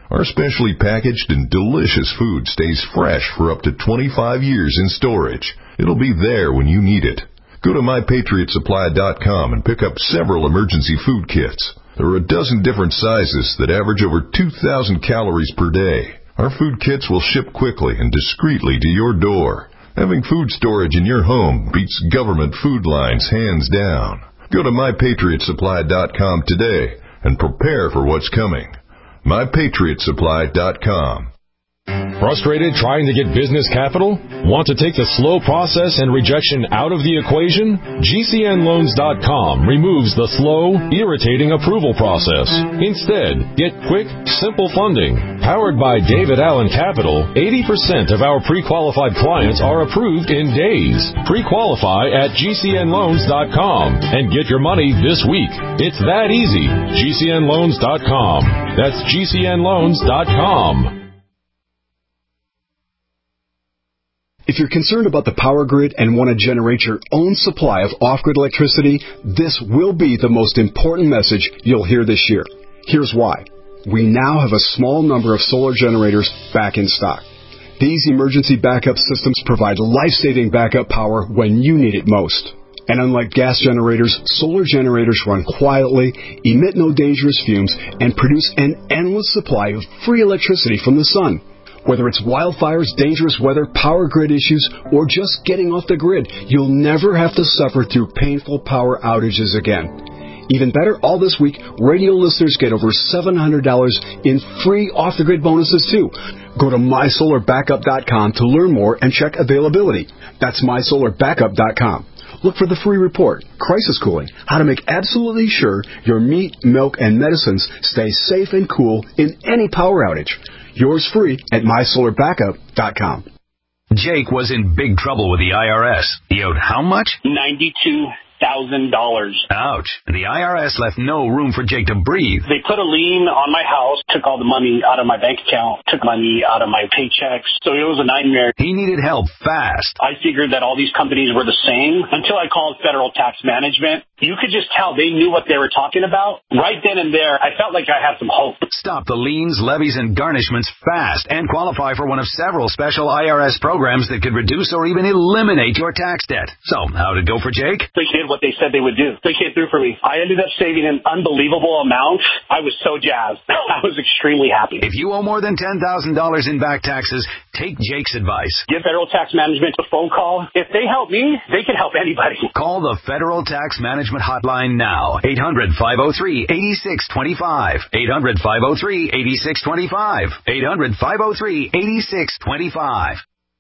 Our specially packaged and delicious food stays fresh for up to twenty-five years in storage. It'll be there when you need it. Go to my patriot supply dot com and pick up several emergency food kits. There are a dozen different sizes that average over two thousand calories per day. Our food kits will ship quickly and discreetly to your door. Having food storage in your home beats government food lines hands down. Go to my patriot supply dot com today and prepare for what's coming. my patriot supply dot com. Frustrated trying to get business capital? Want to take the slow process and rejection out of the equation? G C N loans dot com removes the slow, irritating approval process. Instead, get quick, simple funding. Powered by David Allen Capital, eighty percent of our pre-qualified clients are approved in days. Pre-qualify at G C N loans dot com and get your money this week. It's that easy. G C N loans dot com. That's G C N loans dot com. If you're concerned about the power grid and want to generate your own supply of off-grid electricity, this will be the most important message you'll hear this year. Here's why. We now have a small number of solar generators back in stock. These emergency backup systems provide life-saving backup power when you need it most. And unlike gas generators, solar generators run quietly, emit no dangerous fumes, and produce an endless supply of free electricity from the sun. Whether it's wildfires, dangerous weather, power grid issues, or just getting off the grid, you'll never have to suffer through painful power outages again. Even better, all this week, radio listeners get over seven hundred dollars in free off-the-grid bonuses, too. Go to my solar backup dot com to learn more and check availability. That's my solar backup dot com. Look for the free report, Crisis Cooling, how to make absolutely sure your meat, milk, and medicines stay safe and cool in any power outage. Yours free at my solar backup dot com. Jake was in big trouble with the I R S. He owed how much? ninety-two thousand dollars. Ouch. And the I R S left no room for Jake to breathe. They put a lien on my house, took all the money out of my bank account, took money out of my paychecks. So it was a nightmare. He needed help fast. I figured that all these companies were the same until I called Federal Tax Management. You could just tell they knew what they were talking about. Right then and there, I felt like I had some hope. Stop the liens, levies, and garnishments fast and qualify for one of several special I R S programs that could reduce or even eliminate your tax debt. So, how'd it go for Jake? They did what they said they would do. They came through for me. I ended up saving an unbelievable amount. I was so jazzed. I was extremely happy. If you owe more than ten thousand dollars in back taxes, take Jake's advice. Give Federal Tax Management a phone call. If they help me, they can help anybody. Call the Federal Tax Management Hotline now. eight hundred, five oh three, eight six two five. eight hundred, five oh three, eight six two five. eight hundred, five oh three, eight six two five.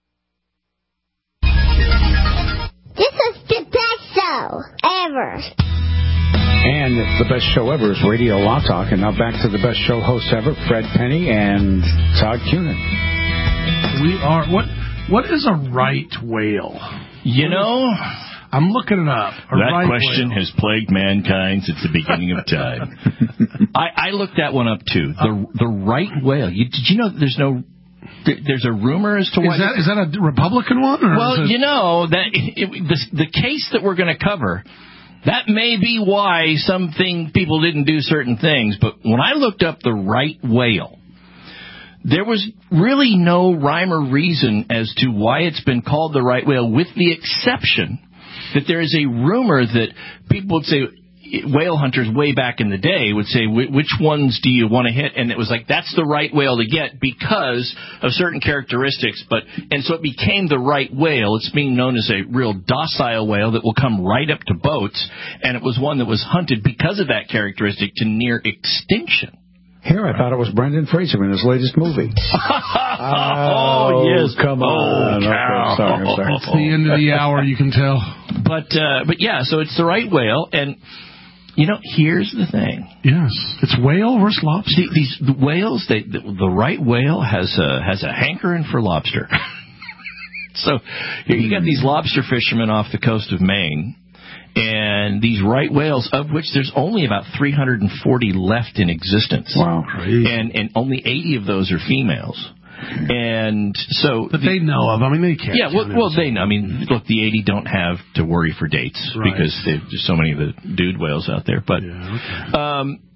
This is the best show ever. And the best show ever is Radio Law Talk. And now back to the best show hosts ever, Fred Penny and Todd Cunin. We are, what? What is a right whale? You know, I'm looking it up. A that right question whale. has plagued mankind since the beginning of time. I, I looked that one up too. The the right whale. You, did you know that there's no? There's a rumor as to why. Is that is that a Republican one? Or well, is it... you know that it, it, the the case that we're going to cover. That may be why some thing, people didn't do certain things. But when I looked up the right whale, there was really no rhyme or reason as to why it's been called the right whale, with the exception that there is a rumor that people would say, whale hunters way back in the day would say, which ones do you want to hit? And it was like, that's the right whale to get because of certain characteristics. But and so it became the right whale. It's being known as a real docile whale that will come right up to boats. And it was one that was hunted because of that characteristic to near extinction. Here, I thought it was Brendan Fraser in his latest movie. oh, oh, yes. Come on. Oh, okay, sorry, I'm sorry. It's the end of the hour, you can tell. But, uh, but yeah, so it's the right whale. And, you know, here's the thing. Yes. It's whale versus lobster. See, these the whales, they, the, the right whale has a, has a hankering for lobster. So here you got these lobster fishermen off the coast of Maine. And these right whales, of which there's only about three hundred forty left in existence. Wow. Crazy. And, and only eighty of those are females. And so... But the, they know of. I mean, they can't. Yeah, well, well, they know. I mean, look, the eighty don't have to worry for dates. Right. Because there's so many of the dude whales out there. But, yeah, okay. um,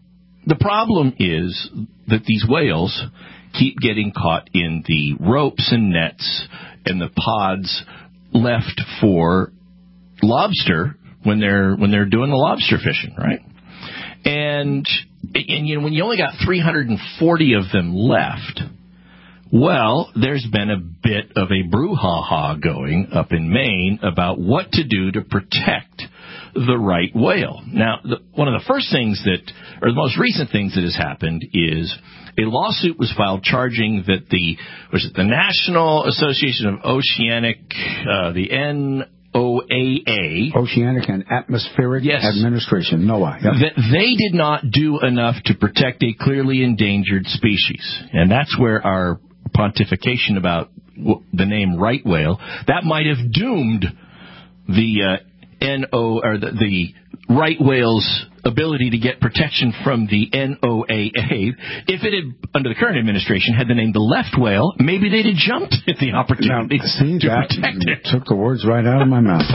the problem is that these whales keep getting caught in the ropes and nets and the pods left for lobster when they're when they're doing the lobster fishing, right? And, and you know, when you only got three hundred forty of them left, well, there's been a bit of a brouhaha going up in Maine about what to do to protect the right whale. Now, the, one of the first things that, or the most recent things that has happened is a lawsuit was filed charging that the, was it the National Association of Oceanic, uh, the N O A A. Oceanic and Atmospheric yes. Administration, NOAA. Yep. That they did not do enough to protect a clearly endangered species. And that's where our pontification about the name right whale, that might have doomed the uh, N O or the, the right whale's ability to get protection from the N O A A. If it had, under the current administration, had the name the left whale, maybe they'd have jumped at the opportunity now, see, to that protect it. Took the words right out of my mouth.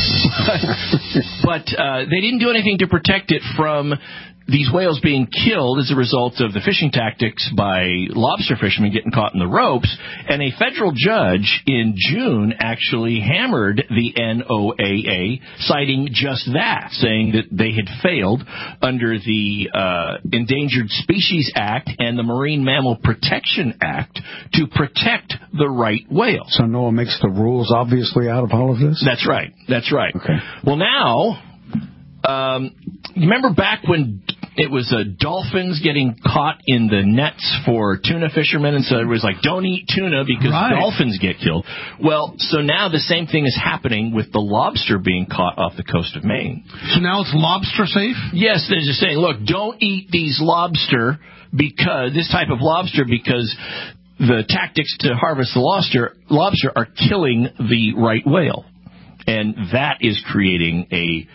But uh, they didn't do anything to protect it from these whales being killed as a result of the fishing tactics by lobster fishermen getting caught in the ropes. And a federal judge in June actually hammered the N O A A, citing just that, saying that they had failed under the uh, Endangered Species Act and the Marine Mammal Protection Act to protect the right whale. So NOAA makes the rules, obviously, out of all of this? That's right. That's right. Okay. Well, now... Um, you remember back when it was uh, dolphins getting caught in the nets for tuna fishermen, and so it was like, don't eat tuna because right. dolphins get killed. Well, so now the same thing is happening with the lobster being caught off the coast of Maine. So now it's lobster safe? Yes, they're just saying, look, don't eat these lobster because this type of lobster because the tactics to harvest the lobster lobster are killing the right whale, and that is creating a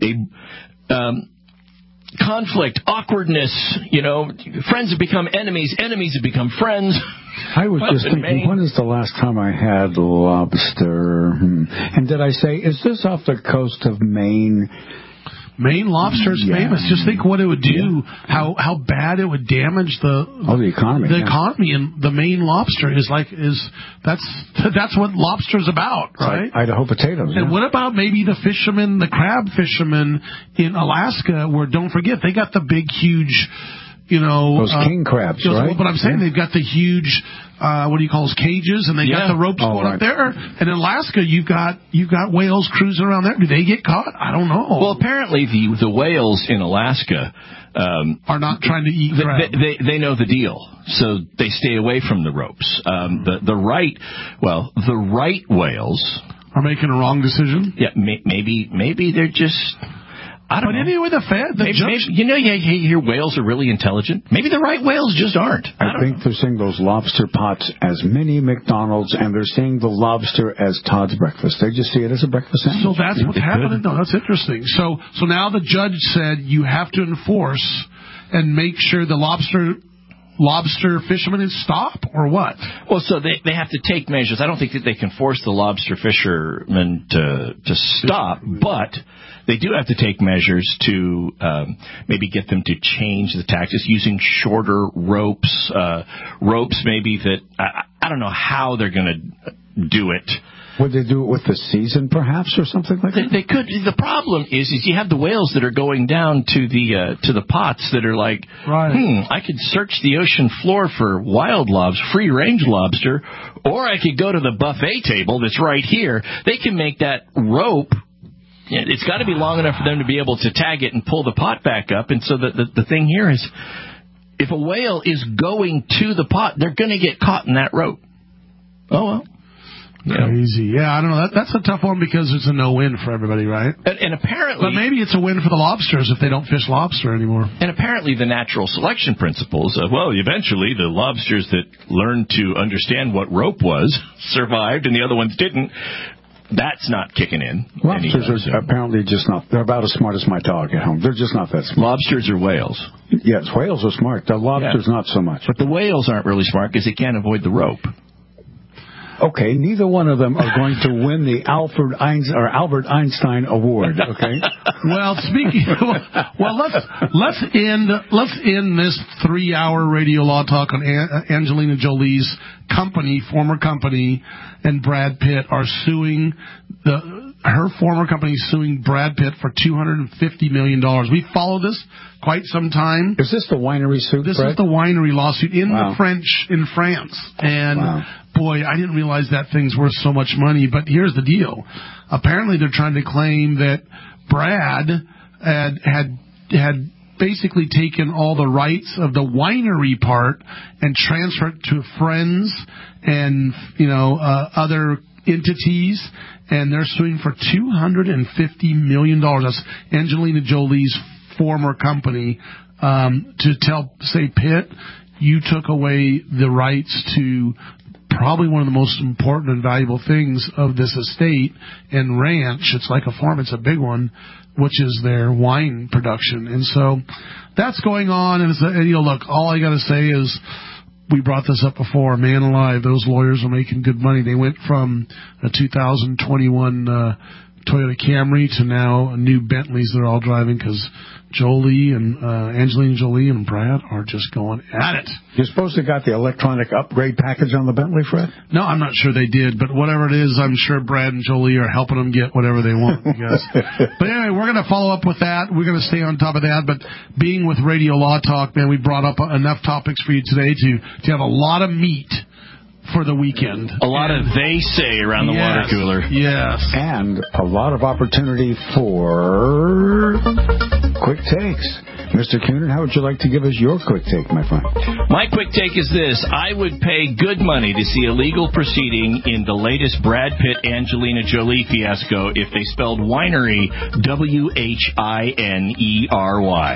a um, conflict, awkwardness, you know, friends have become enemies, enemies have become friends. I was just thinking, Maine. When is the last time I had lobster? Hmm. And did I say, is this off the coast of Maine? Maine lobster is yeah. famous. Just think what it would do, how how bad it would damage the oh the economy. The yeah. economy, and the Maine lobster is like is that's that's what lobster's about, right? Like Idaho potatoes. And yeah. what about maybe the fishermen, the crab fishermen in Alaska, where don't forget they got the big, huge, you know, those uh, king crabs, those, right? But I'm saying yeah. they've got the huge. Uh, what do you call those cages? And they yeah. got the ropes oh, going right. up there. And in Alaska, you've got you've got whales cruising around there. Do they get caught? I don't know. Well, apparently the the whales in Alaska um, are not trying to eat they, crab. They, they they know the deal, so they stay away from the ropes. Um, the the right, well, the right whales are making a wrong decision. Yeah, may, maybe maybe they're just. I don't but know. anyway, the Fed, the maybe, judge, maybe, you know, you, you hear whales are really intelligent. Maybe the right whales just aren't. I, I, think know. they're seeing those lobster pots as mini McDonald's, and they're seeing the lobster as Todd's breakfast. They just see it as a breakfast sandwich. So that's yeah, what's happening. No, that's interesting. So, so now the judge said you have to enforce and make sure the lobster. Lobster fishermen stop or what? Well, so they they have to take measures. I don't think that they can force the lobster fishermen to to stop, but they do have to take measures to um, maybe get them to change the tactics using shorter ropes, uh, ropes maybe that I, I don't know how they're going to do it. Would they do it with the season, perhaps, or something like they, that? They could. The problem is, is you have the whales that are going down to the uh, to the pots that are like, right. hmm, I could search the ocean floor for wild lobster, free range lobster, or I could go to the buffet table that's right here. They can make that rope. It's got to be long enough for them to be able to tag it and pull the pot back up. And so the the, the thing here is, if a whale is going to the pot, they're going to get caught in that rope. Oh well. Crazy. Yeah, I don't know. That, that's a tough one because it's a no-win for everybody, right? And, and apparently... But maybe it's a win for the lobsters if they don't fish lobster anymore. And apparently the natural selection principles of, well, eventually the lobsters that learned to understand what rope was survived and the other ones didn't. That's not kicking in. Lobsters are so. apparently just not... They're about as smart as my dog at home. They're just not that smart. Lobsters are whales. Yes, whales are smart. The lobsters yeah. not so much. But the whales aren't really smart because they can't avoid the rope. Okay, neither one of them are going to win the Alfred Einstein or Albert Einstein Award. Okay. Well, speaking. Well, let's let's end let's end this three-hour radio law talk on An- Angelina Jolie's company, former company, and Brad Pitt are suing the. Her former company is suing Brad Pitt for two hundred fifty million dollars. We followed this quite some time. Is this the winery suit, This Brad? is the winery lawsuit in Wow. the French, in France. And, Wow. boy, I didn't realize that thing's worth so much money. But here's the deal. Apparently they're trying to claim that Brad had had had basically taken all the rights of the winery part and transferred it to friends and, you know, uh, other entities, and they're suing for two hundred fifty million dollars. That's Angelina Jolie's former company, um, to tell, say, Pitt, you took away the rights to probably one of the most important and valuable things of this estate and ranch. It's like a farm. It's a big one, which is their wine production. And so that's going on. And, it's, and you know, look, all I got to say is, we brought this up before. Man alive, those lawyers are making good money. They went from a two thousand twenty-one uh, Toyota Camry to now new Bentleys they're all driving because Jolie and uh, Angelina Jolie and Brad are just going at it. You're supposed to have got the electronic upgrade package on the Bentley, Fred? No, I'm not sure they did, but whatever it is, I'm sure Brad and Jolie are helping them get whatever they want, I guess. But anyway, we're going to follow up with that. We're going to stay on top of that. But being with Radio Law Talk, man, we brought up enough topics for you today to, to have a lot of meat for the weekend. A lot and, of they say around the yes, water cooler. Yes. And a lot of opportunity for quick takes. Mister Coonan, how would you like to give us your quick take, my friend? My quick take is this. I would pay good money to see a legal proceeding in the latest Brad Pitt-Angelina Jolie fiasco if they spelled winery W H I N E R Y.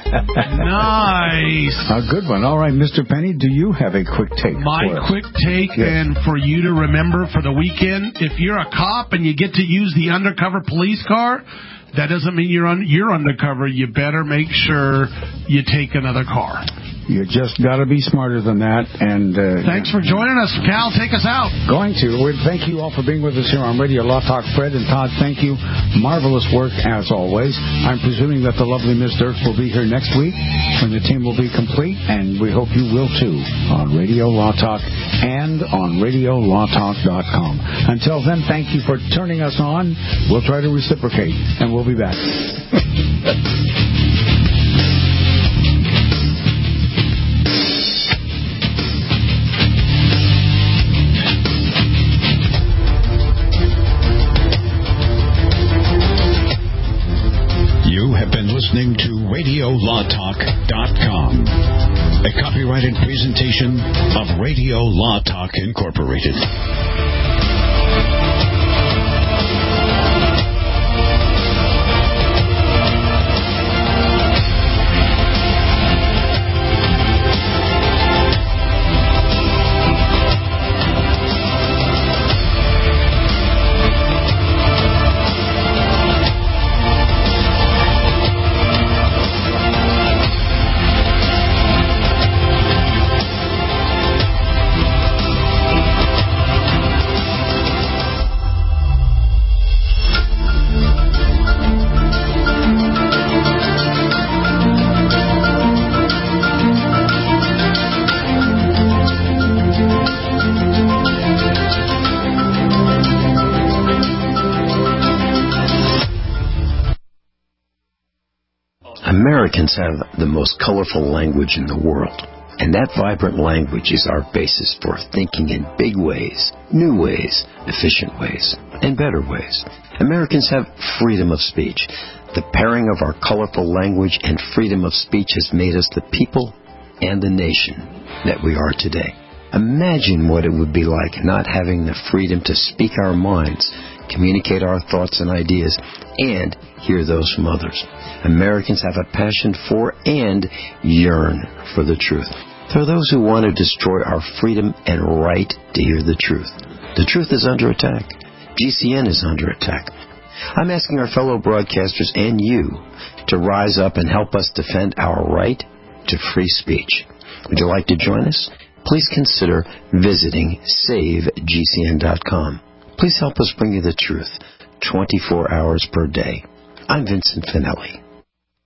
Nice. A good one. All right, Mister Penny, do you have a quick take? My for us? quick take, yes. and for you to remember for the weekend, if you're a cop and you get to use the undercover police car, that doesn't mean you're un- you're undercover. You better make sure you take another car. You just got to be smarter than that. And uh, thanks for joining us, Cal. Take us out. Going to. We thank you all for being with us here on Radio Law Talk. Fred and Todd, thank you. Marvelous work as always. I'm presuming that the lovely Miss Dirks will be here next week when the team will be complete, and we hope you will too on Radio Law Talk and on radio law talk dot com. Until then, thank you for turning us on. We'll try to reciprocate, and we'll be back. You have been listening to radio law talk dot com, a copyrighted presentation of Radio Law Talk Incorporated. Americans have the most colorful language in the world, and that vibrant language is our basis for thinking in big ways, new ways, efficient ways, and better ways. Americans have freedom of speech. The pairing of our colorful language and freedom of speech has made us the people and the nation that we are today. Imagine what it would be like not having the freedom to speak our minds, communicate our thoughts and ideas, and hear those from others. Americans have a passion for and yearn for the truth. There are those who want to destroy our freedom and right to hear the truth. The truth is under attack. G C N is under attack. I'm asking our fellow broadcasters and you to rise up and help us defend our right to free speech. Would you like to join us? please consider visiting save G C N dot com. Please help us bring you the truth twenty-four hours per day. I'm Vincent Finelli.